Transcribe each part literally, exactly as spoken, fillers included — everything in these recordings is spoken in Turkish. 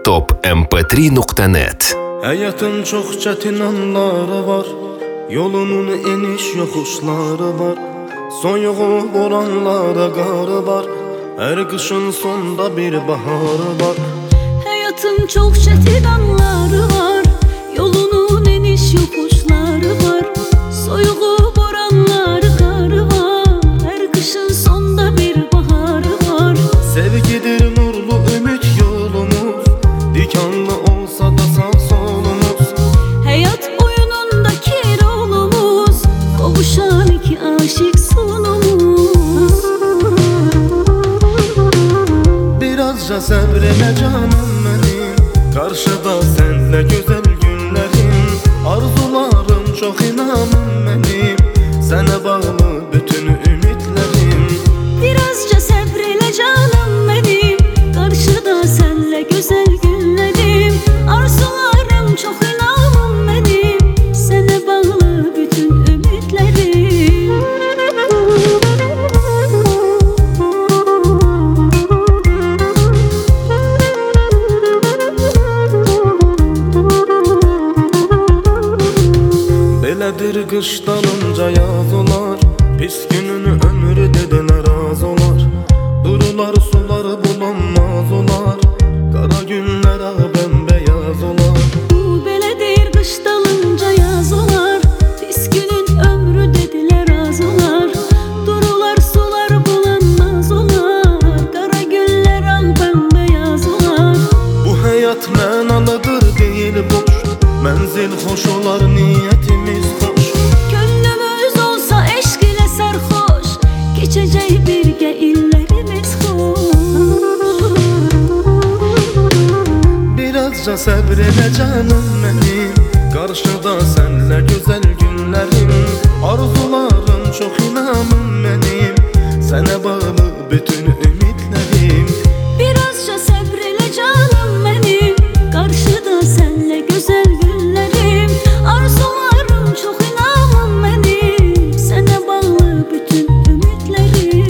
top m p three nokta net. Hayatın çok çetin anları var, yolunun eniş yokuşları var. Soyuğu boranlara qarı var, her kışın sonda bir baharı var. Hayatın çok çetin anları var, yolunun eniş yokuşları var. Soyuğu boranları qarı var, her kışın sonda bir baharı var. Sevgidir nurlu ümit yolumuz, dikanlı olsa da sağ solumuz. Hayat oyunundaki rolumuz, kavuşan iki aşık sonumuz. Birazca sabrele canım benim, karşıda senle güzel günlerim. Arzularım çok inanım benim, sana bağlı bütün ümitlerim. Birazca sabrele canım benim, karşıda senle güzel günlerim. Arzularım çok inanım benim, sana bağlı bütün ümitlerim. Beledir kıştan önce yaz olar, pis gününü ömrü dediler az olar. Durular suları bulanmaz olar, kara günler ağı bembeyaz olar. Bu beledir kış dalınca yaz olar, pis günün ömrü dediler az olar. Durular sular bulanmaz olar, kara günler al bembeyaz olar. Bu hayat menalıdır değil boş, menzil hoş olar niyetimiz hoş. Gönlümüz olsa eşk ile sarhoş, geçecek birge illerimiz hoş. Birazca sabrele canım benim, karşıda senle güzel günlerim. Arzularım çok inanım benim, sana bağlı bütün ümitlerim. Birazca sabrele canım benim, karşıda senle güzel günlerim. Arzularım çok inanım benim, sana bağlı bütün ümitlerim.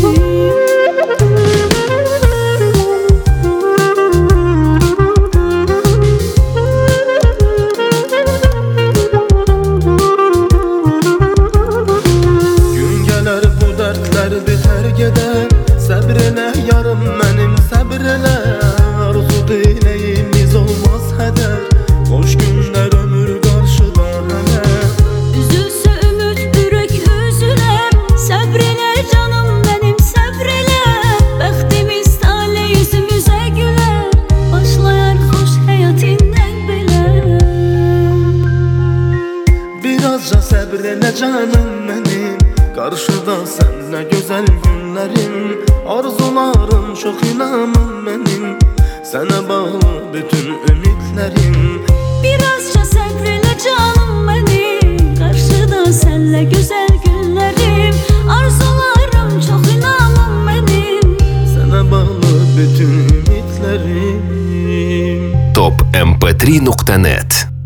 Gün gelir bu dertler biter gider, sabrele yarım benim sabrele. Arzu dileğimiz olmaz heder, hoş günler ömür karşıda hele. Üzülse ümit ürek üzüler, sabrele canım benim sabrele. Bəxtimiz tale yüzümüze güler, başlayar hoş hayatından bile. Birazca sabrele canım benim, karşıda senle güzel günlerim. Arzularım çok inanım benim, sana bağlı bütün ümitlerim. Birazca sabrele canım benim, karşıda senle güzel günlerim. Arzularım çok inanım benim, Sana bağlı bütün ümitlerim. top m p three nokta net.